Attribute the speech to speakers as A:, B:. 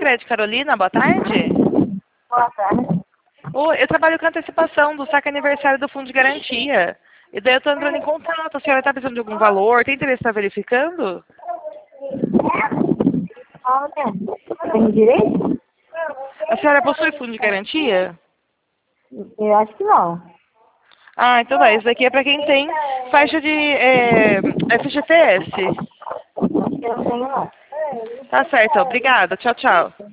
A: Cicred, Carolina, boa tarde.
B: Boa tarde.
A: Oi, eu trabalho com antecipação do saque aniversário do Fundo de Garantia. E daí eu tô entrando em contato. A senhora tá precisando de algum valor? Tem interesse em estar verificando?
B: Olha, tem direito?
A: A senhora possui fundo de garantia?
B: Eu acho que não.
A: Ah, então tá. Isso daqui é pra quem tem faixa de FGTS.
B: Eu não tenho não.
A: Tá certo. Obrigada. Tchau, tchau.